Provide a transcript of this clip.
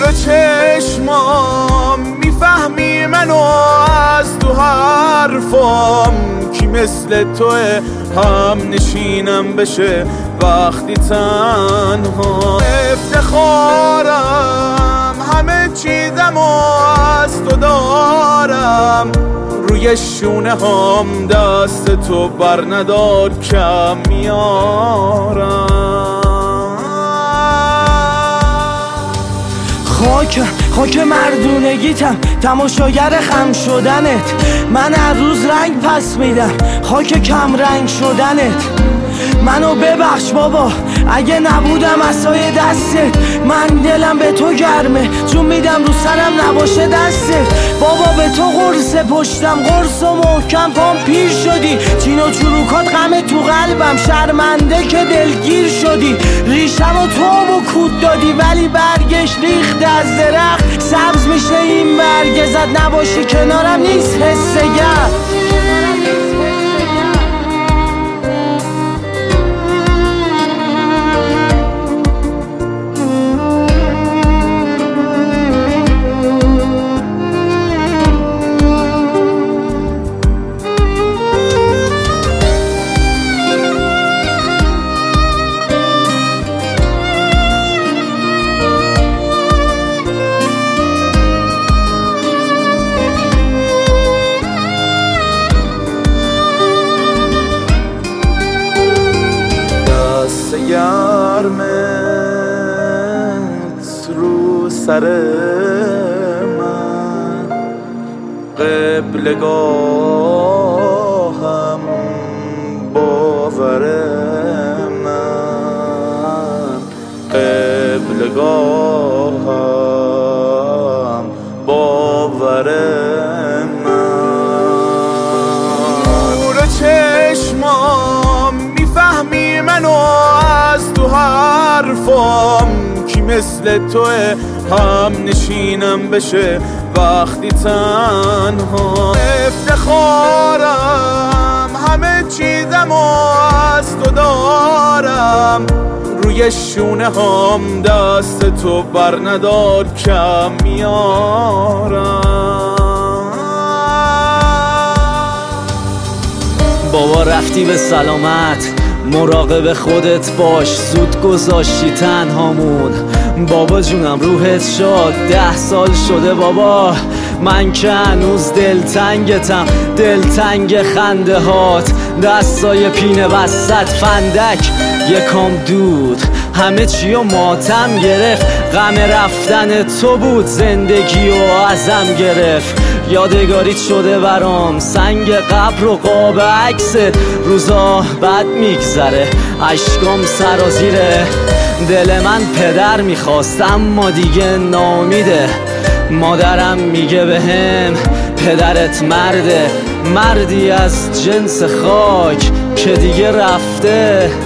چشمام میفهمی منو از تو حرفام، کی مثل توه هم نشینم بشه وقتی تنها. افتخارم همه چیزمو از تو دارم، روی شونه هم دست تو بر ندار کم میارم. خاک مردونگیتم، تماشاگر خم شدنت. من هر روز رنگ پس میدم، خاک کم رنگ شدنت. منو ببخش بابا اگه نبودم عصای دستت، من دلم به تو گرمه چون میدم رو سرم نباشه دستت. بابا به تو قرص پشتم، قرص و محکم پام پیر شدی، چین و چروکات غم تو قلبم، شرمنده که دلگیر شدی. ریشم و تو و کود دادی ولی برگش ریخت از درخت، سبز میشه این برگ زد نباشی کنارم نیست حس گرد. گرمت رو سر من، قبلگاهم باور من، قبلگاهم باور من. نور چشمام میفهمی منو از تو حرفام، کی مثل توه هم نشینم بشه وقتی تنها. افتخارم همه چیزمو از تو دارم، روی شونه هم دست تو بر ندار کم میارم. بابا رفتی به سلامت، مراقب خودت باش، زود گذاشتی تنهامون. بابا جونم روحت شاد، 10 سال شده بابا، من که هنوز دلتنگتم، دلتنگ خنده هات، دستای پینه وسط فندک یکم دود، همه چی و ماتم گرفت، غم رفتن تو بود زندگی و ازم گرفت. یادگاریت شده برام سنگ قبر و قاب عکست، روزا بد میگذره اشکام سرازیره. دل من پدر میخواست اما دیگه ناامیده، مادرم میگه بهم پدرت مرده، مردی از جنس خاک که دیگه رفته.